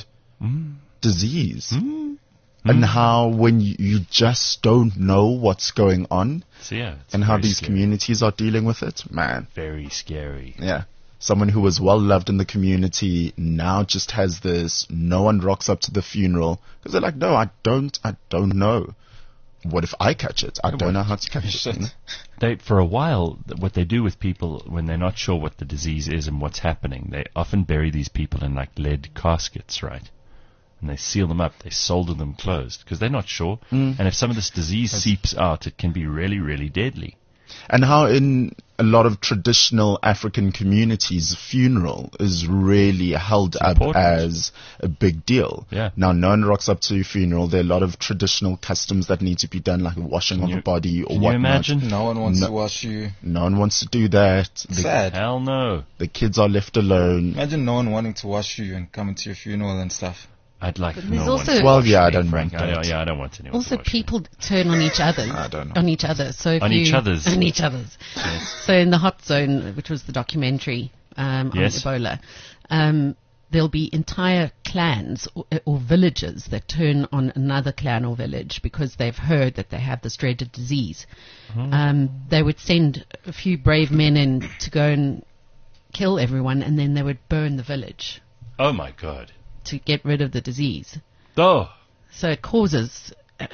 C: disease and how when you just don't know what's going on
B: So, yeah. It's
C: and how
B: very
C: these
B: scary.
C: communities are dealing with it, man.
B: Very scary.
C: Yeah. Someone who was well loved in the community now just has this, no one rocks up to the funeral because they're like, no, I don't know. What if I catch it? I don't know how to catch it.
E: Shit.
C: you know?
B: They, for a while, what they do with people when they're not sure what the disease is and what's happening, they often bury these people in like lead caskets, right? And they seal them up, they solder them closed because they're not sure. And if some of this disease seeps out, it can be really, really deadly.
C: And how in a lot of traditional African communities, funeral is really held up
B: important.
C: as a big deal.
B: Yeah.
C: Now, no one rocks up to a funeral. There are a lot of traditional customs that need to be done, like washing of a body or
B: Can you
C: whatnot.
B: imagine?
E: No one wants
C: No.
E: to wash you.
C: No one wants to do that.
E: Sad.
B: Hell no.
C: The kids are left alone.
E: Imagine no one wanting to wash you and coming to your funeral and stuff.
B: I'd like
D: there's
B: no one
D: also-
B: to
C: Well,
B: wash
C: yeah, I
B: me,
C: don't
B: Frank.
C: want that.
B: I don't want anyone
D: Also,
B: to wash me.
D: people turn on each other.
C: I don't know.
D: On each other. So if
B: On
D: you,
B: each other's.
D: On each other's. So in the Hot Zone, which was the documentary on
B: Yes.
D: Ebola, there'll be entire clans or villages that turn on another clan or village because they've heard that they have this dreaded disease. They would send a few brave men in to go and kill everyone, and then they would burn the village
B: Oh, my God.
D: to get rid of the disease.
B: Oh.
D: So it causes,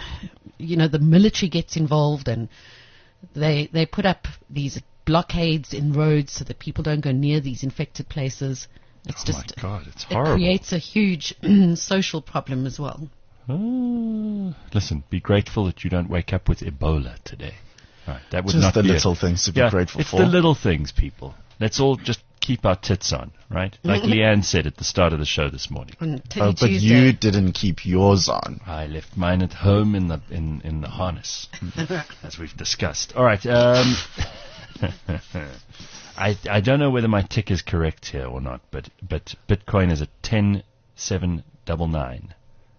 D: the military gets involved, and they put up these blockades in roads so that people don't go near these infected places. It's
B: Oh,
D: just,
B: my God. It's
D: it
B: horrible.
D: creates a huge social problem as well.
B: Oh. Listen, be grateful that you don't wake up with Ebola today. All right, that would
C: Just
B: not
C: the
B: be
C: little things to be grateful
B: it's
C: for.
B: the little things, people. let's all just keep our tits on, right? Like Leanne said at the start of the show this morning.
D: On Titty
C: Oh, but
D: Tuesday.
C: you didn't keep yours on.
B: I left mine at home in the harness, as we've discussed. All right. I don't know whether my tick is correct here or not, but Bitcoin is at 10,799,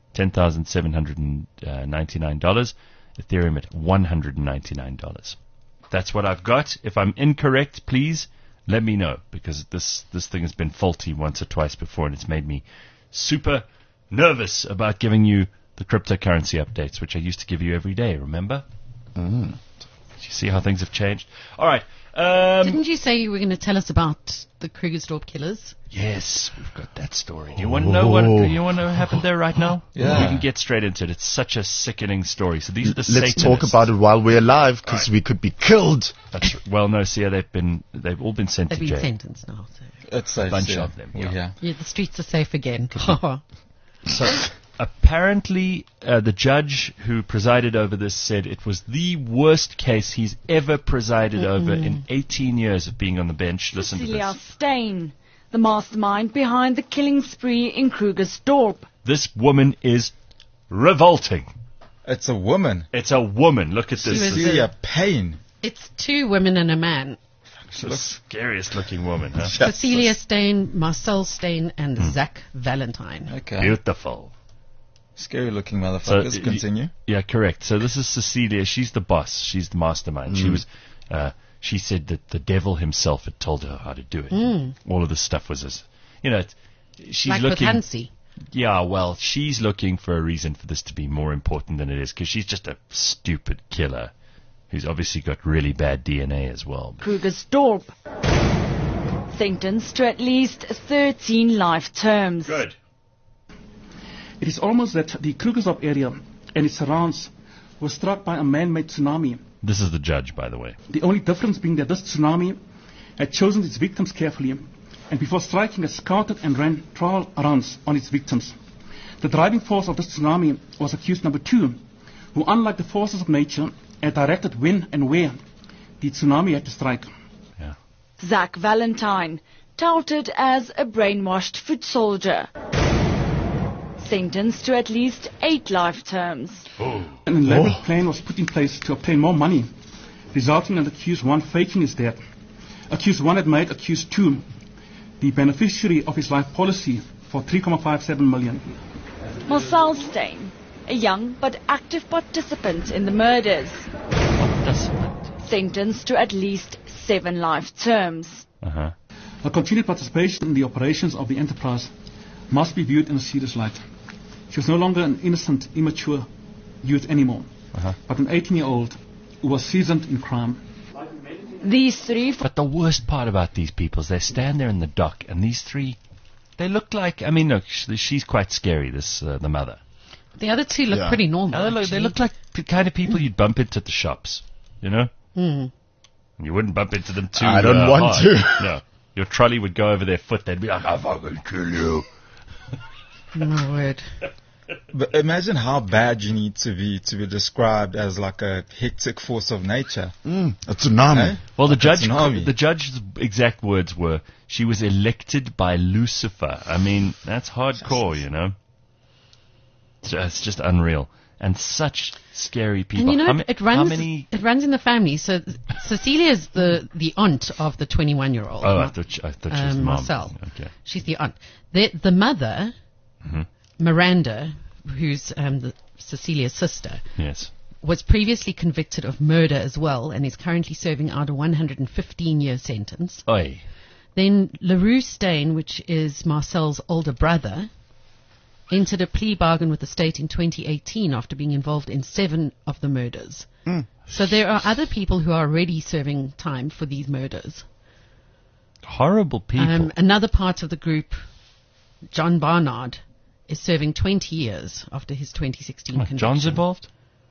B: $10,799. Ethereum at $199. That's what I've got. If I'm incorrect, please let me know, because this thing has been faulty once or twice before, and it's made me super nervous about giving you the cryptocurrency updates, which I used to give you every day, remember? You see how things have changed? All right.
D: Didn't you say you were going to tell us about the Krugersdorp killers?
B: Yes, we've got that story. Do you want to know what happened there right now?
E: Yeah.
B: We can get straight into it. It's such a sickening story. So these are the
C: Let's
B: Satanists.
C: talk about it while we're alive, because we could be killed.
B: Well, no, see, they've all been sent
D: They've
B: to
D: been
B: jail.
D: sentenced now. So.
E: It's a
B: bunch of them, yeah.
D: Yeah, the streets are safe again.
B: So apparently, the judge who presided over this said it was the worst case he's ever presided over in 18 years of being on the bench. Listen to
F: Cecilia
B: this.
F: Stein, the mastermind behind the killing spree in Krugersdorp.
B: This woman is revolting.
E: It's a woman.
B: It's a woman. Look at this.
D: was
E: Cecilia Payne.
D: It's 2 women and a man.
B: She's the scariest looking woman, huh?
D: Cecilia Stein, Marcel Stein, and Zach Valentine.
E: Okay.
B: Beautiful.
E: Scary looking motherfuckers.
B: So,
E: Continue.
B: Yeah, correct. So this is Cecilia. She's the boss. She's the mastermind. She said that the devil himself had told her how to do it. All of this stuff was she's
D: Like with
B: looking.
D: Hansi.
B: Yeah, well, she's looking for a reason for this to be more important than it is, because she's just a stupid killer who's obviously got really bad DNA as well.
F: Krugersdorp, sentenced to at least 13 life terms.
B: Good.
G: It is almost that the Krugersdorp area and its surrounds were struck by a man-made tsunami.
B: This is the judge, by the way.
G: The only difference being that this tsunami had chosen its victims carefully, and before striking had scouted and ran trial runs on its victims. The driving force of this tsunami was accused number 2, who, unlike the forces of nature, had directed when and where the tsunami had to strike.
B: Yeah.
F: Zach Valentine, touted as a brainwashed foot soldier, sentenced to at least 8 life terms.
G: An elaborate plan was put in place to obtain more money, resulting in accused 1 faking his death. Accused 1 had made accused 2 the beneficiary of his life policy for 3.57 million.
F: Marcel Stein, a young but active participant in the murders, sentenced to at least 7 life terms.
B: Uh-huh.
G: Her continued participation in the operations of the enterprise must be viewed in a serious light. She was no longer an innocent, immature youth anymore, but an 18-year-old who was seasoned in crime.
F: These 3
B: But the worst part about these people is they stand there in the dock, and these 3, they look like, I mean, look, she's quite scary, the mother.
D: The other 2 look pretty normal.
B: They look like the kind of people you'd bump into at the shops, you know? You wouldn't bump into them too
C: I don't want
B: hard.
C: to.
B: No. Your trolley would go over their foot, they'd be like, I'll fucking kill you.
D: My word.
E: But imagine how bad you need to be described as like a hectic force of nature.
C: A tsunami.
E: Eh?
B: Well, the
E: tsunami.
B: judge's exact words were, she was elected by Lucifer. I mean, that's hardcore, you know? It's just unreal. And such scary people.
D: And you know, it
B: how many...
D: runs in the family. So Cecilia's the aunt of the 21-year-old.
B: Oh, I thought she was mom.
D: Marcel.
B: Okay.
D: She's the aunt. The mother, Miranda, who's Cecilia's sister,
B: Yes.
D: was previously convicted of murder as well and is currently serving out a 115-year sentence.
B: Oi.
D: Then LaRue Stein, which is Marcel's older brother, entered a plea bargain with the state in 2018 after being involved in 7 of the murders. So there are other people who are already serving time for these murders.
B: Horrible people.
D: Another part of the group, John Barnard, is serving 20 years after his 2016 conviction.
B: John's involved?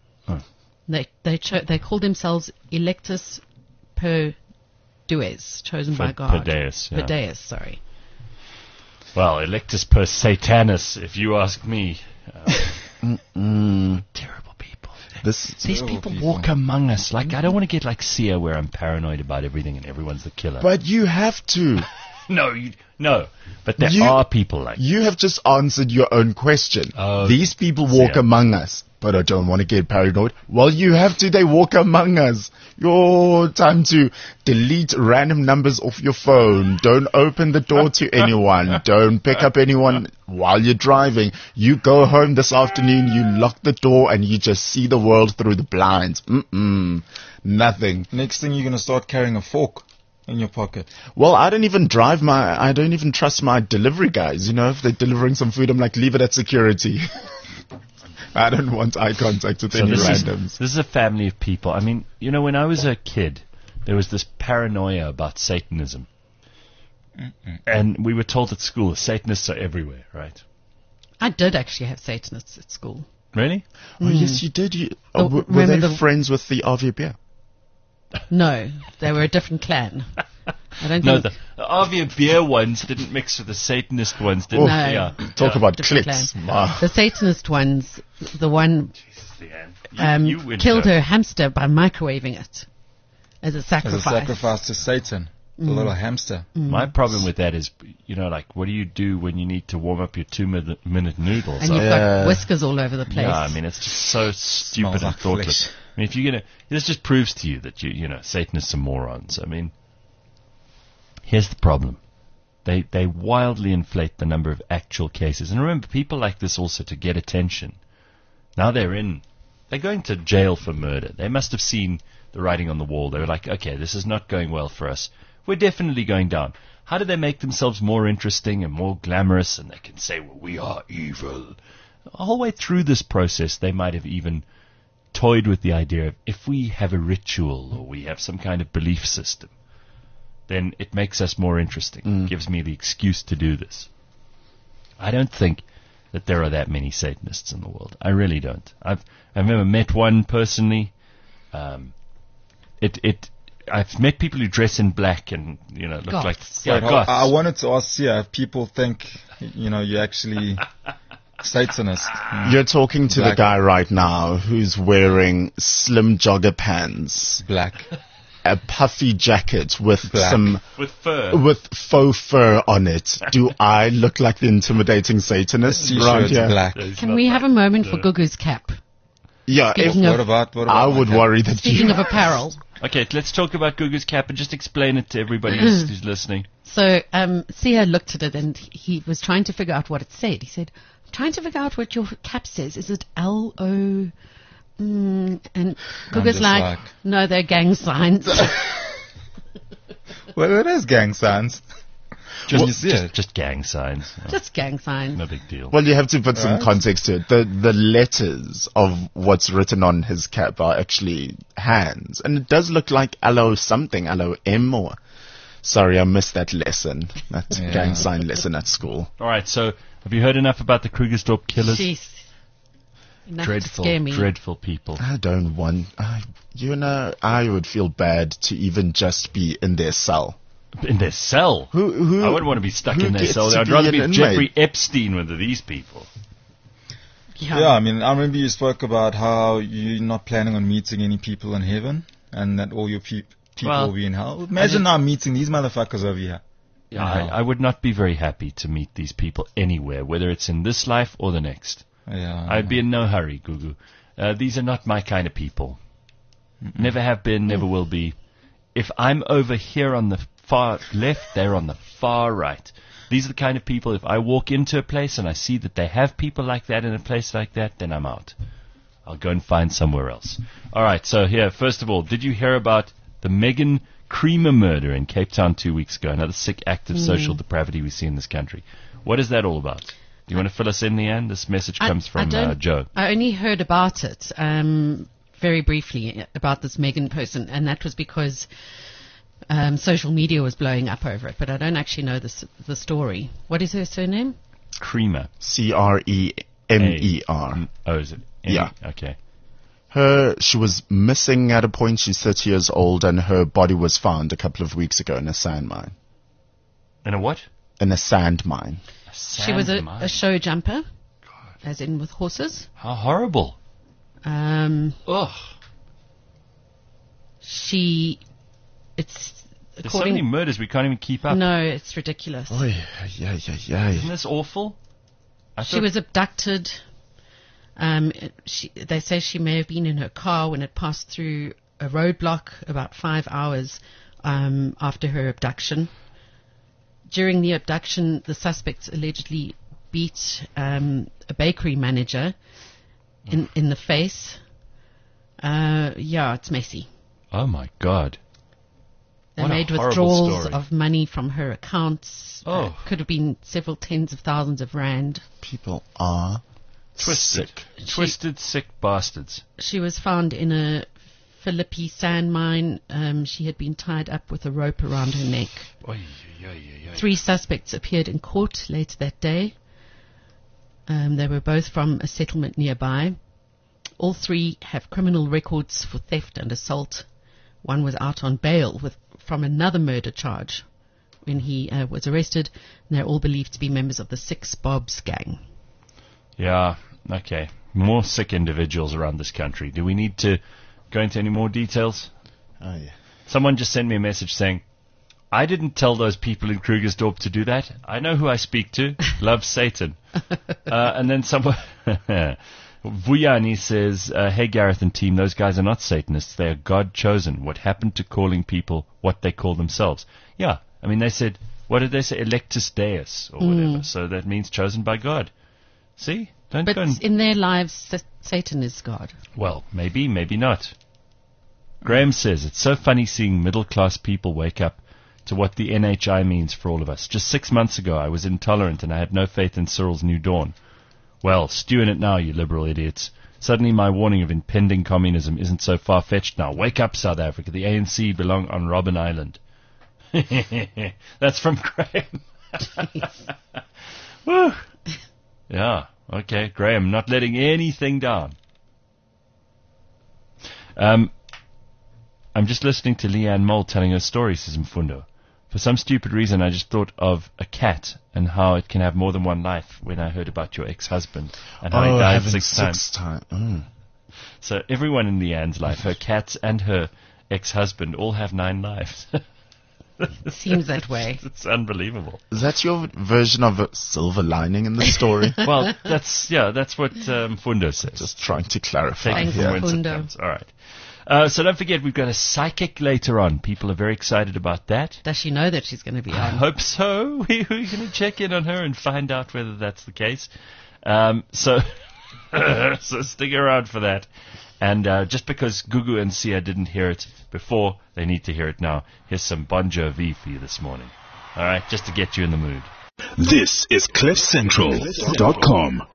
D: They call themselves Electus per Dues, chosen by God.
B: Per Deus, yeah.
D: Per Deus, sorry.
B: Well, Electus per Satanus, if you ask me. Terrible people.
C: These
B: people walk among us. Like, I don't want to get like Sia, where I'm paranoid about everything and everyone's the killer.
C: But you have to.
B: No. But there are people like
C: You have just answered your own question.
B: Oh,
C: These people walk among us, but I don't want to get paranoid. Well, you have to. They walk among us. Your time to delete random numbers off your phone. Don't open the door to anyone. Don't pick up anyone while you're driving. You go home this afternoon, you lock the door, and you just see the world through the blinds. Nothing.
E: Next thing, you're going to start carrying a fork in your pocket.
C: Well, I don't even trust my delivery guys. You know, if they're delivering some food, I'm like, leave it at security. I don't want eye contact with any randoms.
B: This is a family of people. I mean, you know, when I was a kid, there was this paranoia about Satanism. And we were told at school, Satanists are everywhere, right?
D: I did actually have Satanists at school.
B: Really?
C: Oh, yes, you did. Were
D: remember
C: they
D: the-
C: friends with the RVB?
D: No, they were a different clan. I don't
B: No,
D: think...
B: the Avia Beer ones didn't mix with the Satanist ones, did
C: Oh,
B: they?
D: No.
B: Yeah.
C: Talk about
D: different
C: clicks.
D: clan.
C: Wow.
D: The Satanist ones, the one
B: Leanne. You win,
D: killed
B: Joe.
D: her hamster by microwaving it as a
E: As
D: sacrifice.
E: a sacrifice to Satan, the little hamster.
B: My problem with that is, you know, like, what do you do when you need to warm up your 2-minute noodles?
D: And you've got whiskers all over the place.
B: Yeah, I mean, it's just so stupid
E: Smells
B: and
E: like
B: thoughtless.
E: flesh.
B: I mean, if you're gonna, this just proves to you that you know, Satanists are morons. I mean, here's the problem: they wildly inflate the number of actual cases. And remember, people like this also to get attention. Now they're going to jail for murder. They must have seen the writing on the wall. They were like, okay, this is not going well for us. We're definitely going down. How do they make themselves more interesting and more glamorous? And they can say, well, we are evil. The whole way through this process, they might have even toyed with the idea of, if we have a ritual or we have some kind of belief system, then it makes us more interesting. It gives me the excuse to do this. I don't think that there are that many Satanists in the world. I really don't. I've never met one personally. I've met people who dress in black and, you know, look
D: Goths.
B: like
E: Wait,
B: goths.
E: I wanted to ask Sia if people think, you know, you're actually Satanist.
C: You're talking to
E: Black.
C: the guy right now who's wearing slim jogger pants,
E: Black.
C: a puffy jacket with
E: Black.
B: with fur.
C: with faux fur on it. Do I look like the intimidating Satanist around
E: T-shirt's
C: here?
E: black.
D: Can we have a moment for Gugu's cap?
C: Yeah, if,
D: Speaking of-
E: What about
C: I
E: my
C: would
E: cat?
C: worry that
D: Speaking
C: you.
D: of apparel,
B: Okay, let's talk about Gugu's cap and just explain it to everybody who's listening.
D: so Sia looked at it and he was trying to figure out what it said. He said, I'm trying to figure out what your cap says. Is it L-O... and Gugu's
E: just
D: like,
E: like-
D: no, they're gang signs.
E: Well, it is gang signs.
B: Just gang signs. Oh,
D: Just gang signs.
B: no big deal.
C: Well, you have to put some
E: Right.
C: context to it. The letters of what's written on his cap are actually hands, and it does look like LO something, LOM or. Sorry, I missed that lesson, that
E: Yeah.
C: gang sign lesson at school.
B: All right, so have you heard enough about the Krugersdorp killers?
D: Jeez. Enough
B: Dreadful,
D: to scare me.
B: dreadful people.
C: I don't want. I would feel bad to even just be in their cell.
B: In their cell.
C: Who
B: I wouldn't want to be stuck
C: who
B: in their
C: gets
B: cell.
C: to
B: I'd
C: be
B: rather
C: an
B: be
C: inmate?
B: Jeffrey Epstein with these people.
E: Yeah, I mean, I remember you spoke about how you're not planning on meeting any people in heaven and that all your people
B: Well,
E: will be in hell. Imagine now meeting these motherfuckers over here.
B: Yeah, I would not be very happy to meet these people anywhere, whether it's in this life or the next.
E: Yeah.
B: I'd be in no hurry, Gugu. These are not my kind of people. Never have been, never will be. If I'm over here on the far left, they're on the far right. These are the kind of people, if I walk into a place and I see that they have people like that in a place like that, then I'm out. I'll go and find somewhere else. All right, so here, first of all, did you hear about the Megan Creamer murder in Cape Town 2 weeks ago? Another sick act of social depravity we see in this country. What is that all about? Do you want to fill us in, Leanne? This message comes from Joe.
D: I only heard about it very briefly, about this Megan person, and that was because social media was blowing up over it, but I don't actually know the story. What is her surname?
B: Creamer.
C: Cremer.
B: Oh, is it?
C: Yeah.
B: Okay.
C: She was missing at a point. She's 30 years old, and her body was found a couple of weeks ago in a sand mine.
B: And a what?
C: In a sand mine.
D: She was a show jumper, as in with horses.
B: How horrible. Ugh. There's so many murders we can't even keep up.
D: No, it's ridiculous.
C: Oh, yeah.
B: Isn't this awful?
D: She was abducted. They say she may have been in her car when it passed through a roadblock about 5 hours after her abduction. During the abduction, the suspects allegedly beat a bakery manager in the face. It's messy.
B: Oh, my God.
D: They made withdrawals of money from her accounts. Could have been several tens of thousands of rand.
C: People are
B: twisted, sick bastards.
D: She was found in a Philippi sand mine. She had been tied up with a rope around her neck. 3 suspects appeared in court later that day. They were both from a settlement nearby. All 3 have criminal records for theft and assault. One was out on bail from another murder charge when he was arrested, and they're all believed to be members of the Six Bobs gang.
B: Yeah, okay. More sick individuals around this country. Do we need to go into any more details?
C: Oh, yeah.
B: Someone just sent me a message saying, I didn't tell those people in Krugersdorp to do that. I know who I speak to. Love Satan. And then someone... Vuyani says, hey Gareth and team, those guys are not Satanists, they are God chosen. What happened to calling people what they call themselves? Yeah, I mean they said, what did they say? Electus Deus or whatever. So that means chosen by God. See?
D: But in their lives, Satan is God.
B: Well, maybe, maybe not. Graham says, it's so funny seeing middle class people wake up to what the NHI means for all of us. Just 6 months ago I was intolerant and I had no faith in Cyril's new dawn. Well, stew in it now, you liberal idiots. Suddenly my warning of impending communism isn't so far-fetched now. Wake up, South Africa. The ANC belong on Robben Island. That's from Graham. Woo! Yeah, okay. Graham, not letting anything down. I'm just listening to Leanne Mole telling her story, says Mfundo. For some stupid reason, I just thought of a cat and how it can have more than one life when I heard about your ex-husband and how he died 6 times. So everyone in Leanne's life, her cats and her ex-husband, all have 9 lives.
D: Seems that way.
B: It's unbelievable.
C: Is that your version of a silver lining in the story?
B: Well, that's what Mfundo says.
C: Just trying to clarify.
D: Thanks, Mfundo.
B: All right. So don't forget, we've got a psychic later on. People are very excited about that.
D: Does she know that she's going to be on?
B: I hope so. We're going to check in on her and find out whether that's the case. So stick around for that. And just because Gugu and Sia didn't hear it before, they need to hear it now. Here's some Bon Jovi for you this morning. All right, just to get you in the mood.
A: This is CliffCentral.com.